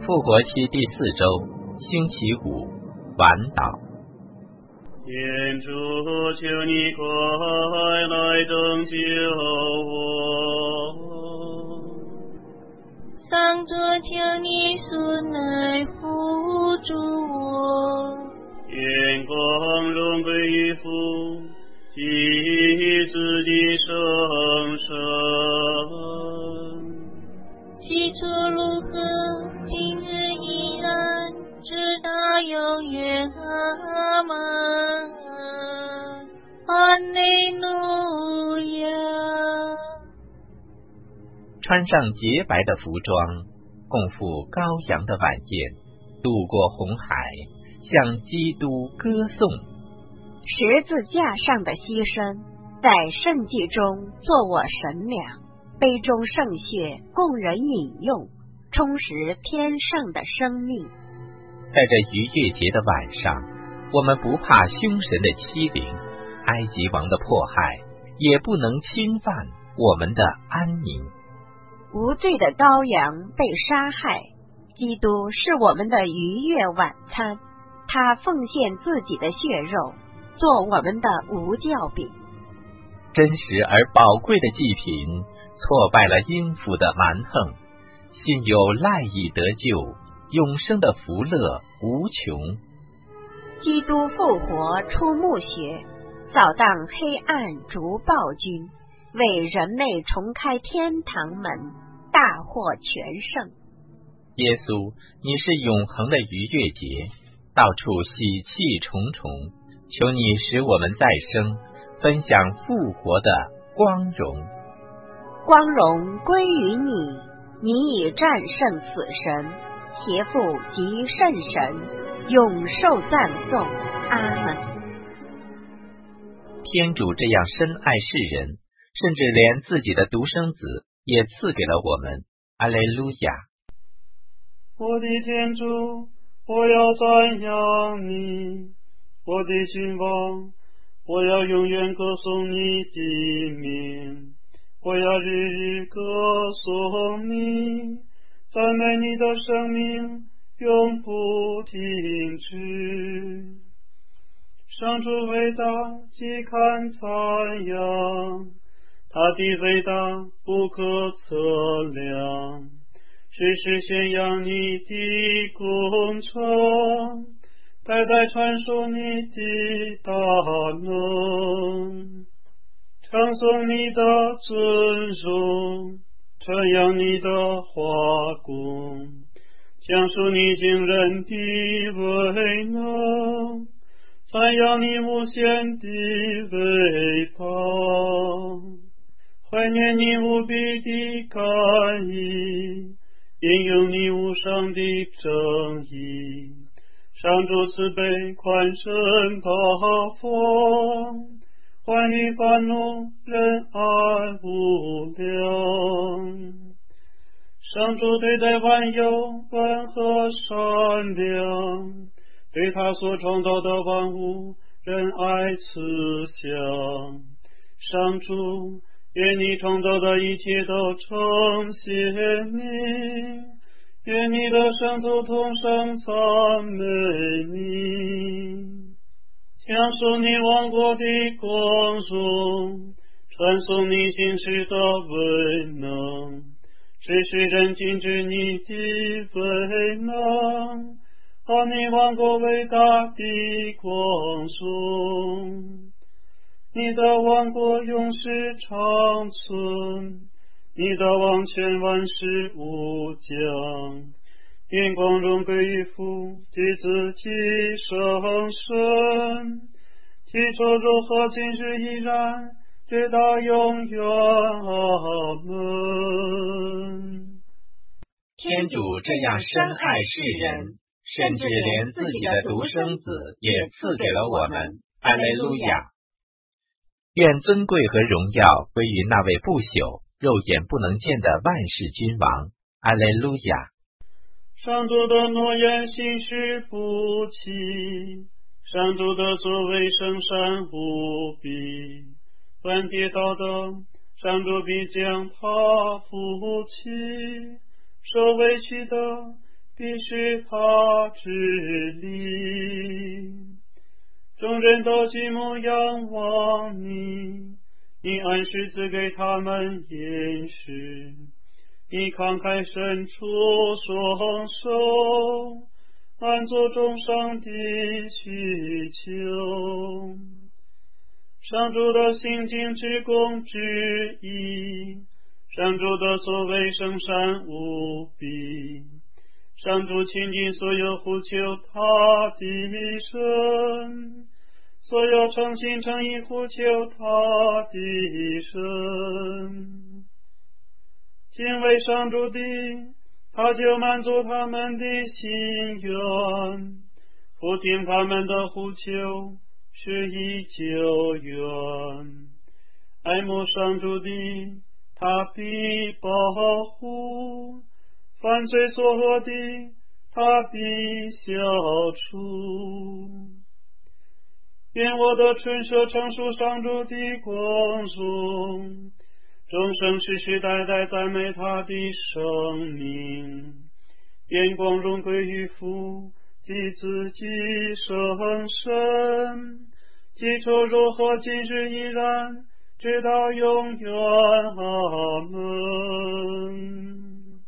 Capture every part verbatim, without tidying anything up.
复活期第四周，星期五，晚祷。 天主，求你快来拯救我！ 上主，求你速来扶助我！ 愿光荣归于父及子及圣神， 起初如何，今日依然，直到永远。阿们。哈利路亚。 穿上洁白的服装，共赴羔羊的晚宴，渡过红海，向基督歌颂。 十字架上的牺牲，在圣祭中做我神粮，杯中圣血供人饮用，充实天上的生命。 在这逾越节的晚上，我们不怕凶神的欺凌，埃及王的迫害，也不能侵犯我们的安宁。 无罪的羔羊被杀害，基督是我们的逾越晚餐，他奉献自己的血肉，做我们的无酵饼。 真实而宝贵的祭品，挫败了阴府的蛮横，信有赖以得救，永生的福乐无穷。 基督复活出墓穴，扫荡黑暗逐暴君，为人类重开天堂门，大获全胜。 耶稣，你是永恒的逾越节，到处喜气重重，求你使我们再生，分享复活的光荣。 光荣归于你，你已战胜死神，邪父及圣神，永受赞颂。阿们。 天主这样深爱世人，甚至连自己的独生子也赐给了我们。阿肋路亚！ 我的天主，我要赞扬你，我的君王，我要永远歌颂你的名，我要日日歌颂你，赞美你的生命永不停止。上主伟大，极堪赞扬，他的伟大不可测量，时时宣扬你的工程，代代传说你的大能，唱颂你的尊荣，传扬你的华功，讲述你惊人的伟能，赞扬你无限的伟大，怀念你无比的甘义，引用你无上的正义。上主慈悲宽深大方，还你愤怒仁爱无量。上主对待万有温和善良，对他所创造的万物仁爱慈祥。上主，愿你创造的一切都称谢你，愿你的圣徒同声赞美你，讲述你王国的光荣，传颂你行事的伟能，使世人尽知你的伟能和你王国伟大的光荣。你的王国永世长存，你的王权万世无疆。愿光荣归于父及子及圣神，起初如何，今日依然，直到永远。阿门。 天主这样深爱世人，甚至连自己的独生子也赐给了我们。阿肋路亚！愿尊贵和荣耀归于那位不朽、肉眼不能见的万世君王。阿肋路亚！ 上主的诺言信实不弃，上主的作为圣善无比。凡跌倒的，上主必将他扶起；受委屈的， 必是他之力。众人都举目仰望你，你按时赐给他们饮食，你慷慨伸出双手，满足众生的需求。上主的行径之公之义，上主的作为圣善无比，上主亲近所有呼求他的神，所有诚心诚意呼求他的神。敬畏上主的，他就满足他们的心愿，俯听他们的呼求，是以久远。爱慕上主的，他必保护；犯罪所获的，他必消除。愿我的唇舌称述上主的光荣，众生世世代代赞美他的生命。愿光荣归于父及子及圣神，起初如何，今日依然，直到永远。阿门。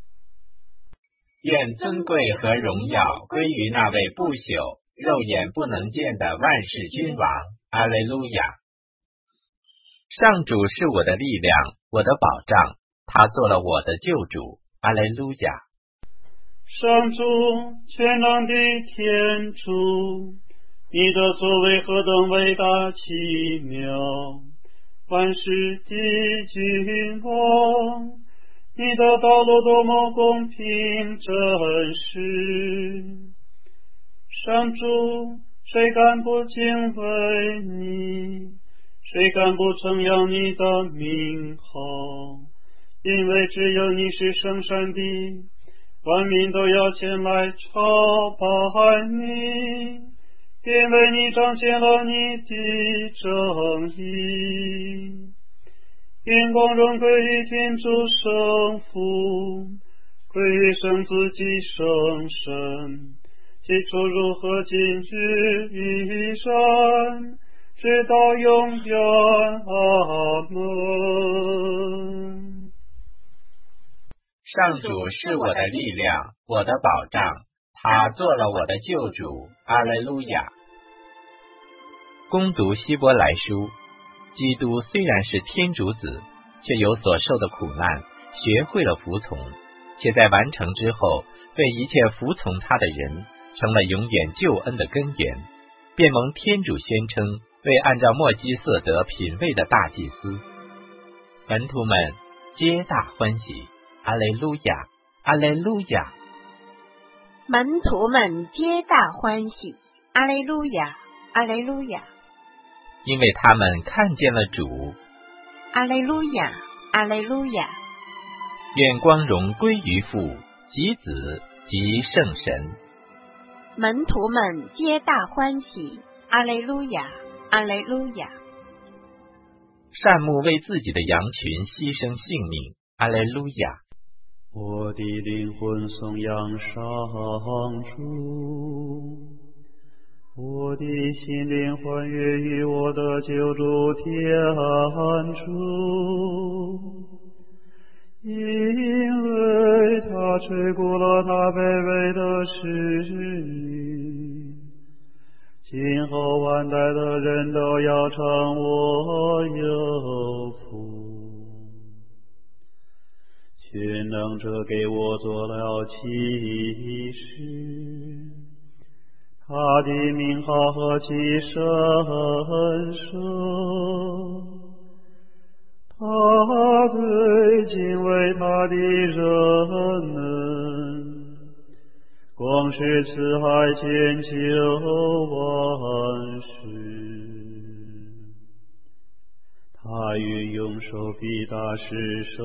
愿尊贵和荣耀归于那位不朽、肉眼不能见的万世君王。阿肋路亚。上主是我的力量，我的保障，他做了我的救主。阿肋路亚。 上主，全能的天主，你的作为何等伟大奇妙！万世的君王，你的道路多么公平真实！上主，谁敢不敬畏你？谁敢不称扬你的名号？因为只有你是圣善的，万民都要前来朝拜你，因为你彰显了你的正义。愿光荣归于天主圣父，归于圣子及圣神，起初如何，今日依然，直到永远。阿门。 上主是我的力量，我的保障，他做了我的救主。阿肋路亚。攻读希伯来书，基督虽然是天主子，却有所受的苦难，学会了服从，且在完成之后，为一切服从他的人成了永远救恩的根源，便蒙天主宣称为按照默基瑟德品位的大祭司。门徒们皆大欢喜。阿肋路亚，阿肋路亚。 门徒们皆大欢喜。阿肋路亚，阿肋路亚。 因为他们看见了主。 阿肋路亚，阿肋路亚。 愿光荣归于父及子及圣神。 门徒们皆大欢喜。阿肋路亚，阿肋路亚。 善牧为自己的羊群牺牲性命。阿肋路亚。 我的灵魂颂扬上主，我的心灵欢悦于我的救主天主，因为他垂顾了他卑微的使女，今后万代的人都要称我有福。全能者给我做了启示，他的名号何其神圣，他对敬畏他的人们，光是慈爱千秋万世。他运用手臂大施圣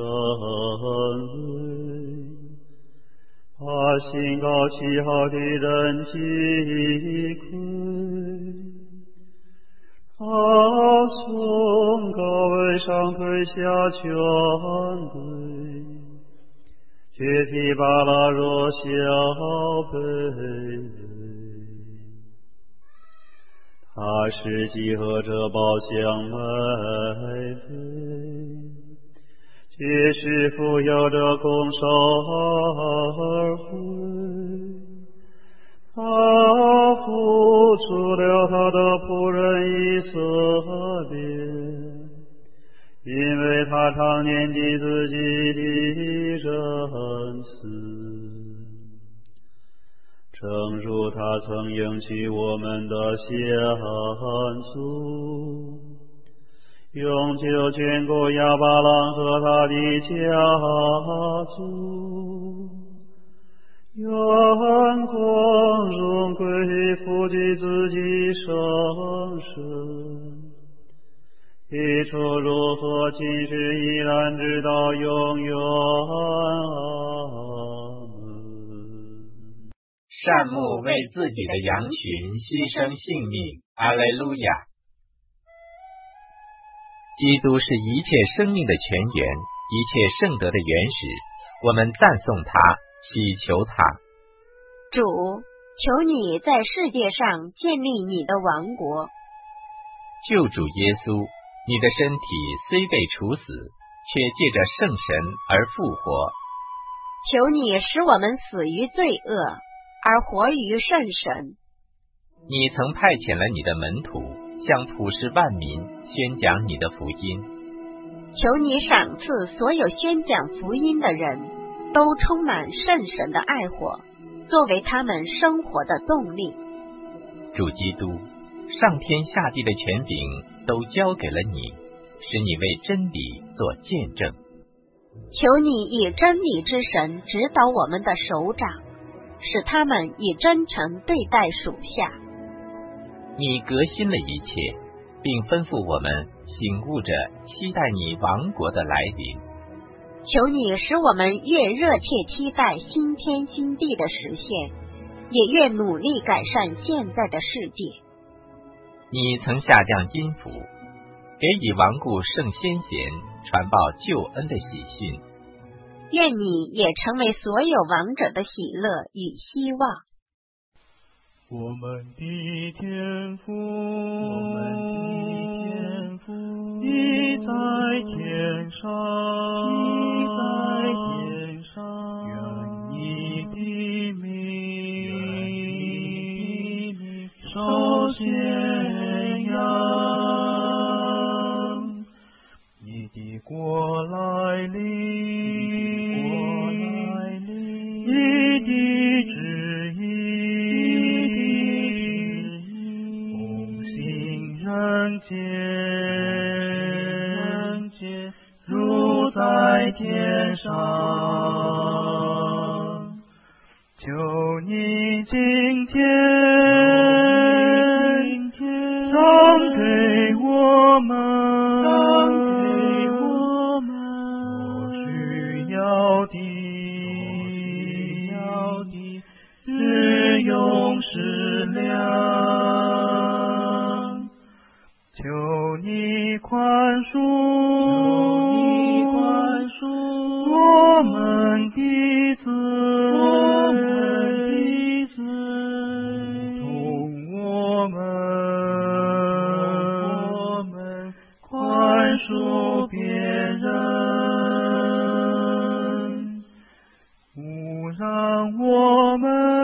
威，把心高气傲的人击溃。他从高位上推下权贵， 切提巴拉若小贝，他是集合着宝箱来飞，皆是扶摇着弓手而回。他付出了他的仆人以色列，因为他常念及自己的仁慈，正如他曾应许我们的先祖，永救眷顾亚巴郎和他的家族，愿光荣归复给自己圣神，起初如何，今时依然，直到永远。阿门。 善牧为自己的羊群牺牲性命，阿肋路亚。基督是一切生命的泉源，一切圣德的原始，我们赞颂他，祈求他。 主，求你在世界上建立你的王国。 救主耶稣，你的身体虽被处死，却借着圣神而复活。 求你使我们死于罪恶，而活于圣神。 你曾派遣了你的门徒，向普世万民宣讲你的福音。 求你赏赐所有宣讲福音的人，都充满圣神的爱火，作为他们生活的动力。 主基督，上天下地的权柄都交给了你，使你为真理做见证。 求你以真理之神指导我们的首长，使他们以真诚对待属下。 你革新了一切，并吩咐我们醒悟着期待你王国的来临。 求你使我们越热切期待新天新地的实现，也越努力改善现在的世界。 你曾下降阴府，给以亡故圣先贤传报救恩的喜讯。 愿你也成为所有亡者的喜乐与希望。 我们的天父，我们的天父，你在天上，你在天上，愿你的名，愿你的名受宣扬，你的国来临，国来临，你的旨意人间，如在天上。求你今天赏给我们，所需要的，日用食粮。求你宽恕，求你宽恕我们的罪，我们的罪，同我们，我们宽恕别人，勿让我们。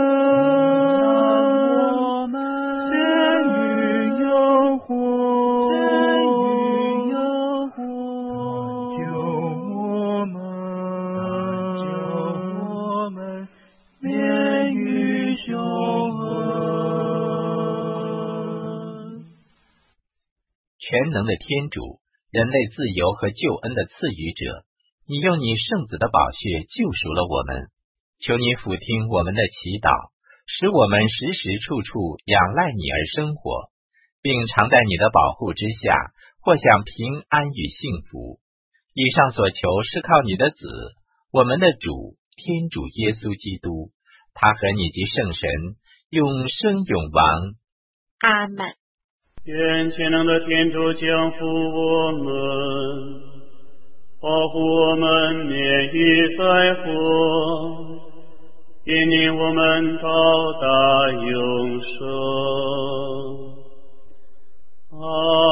全能的天主，人类自由和救恩的赐予者，你用你圣子的宝血救赎了我们，求你俯听我们的祈祷，使我们时时处处仰赖你而生活，并常在你的保护之下，获享平安与幸福。以上所求是靠你的子，我们的主天主耶稣基督，他和你及圣神永生永王。 阿们。 愿全能的天主降福我们， 保护我们免于灾祸，引领我们到达永生。阿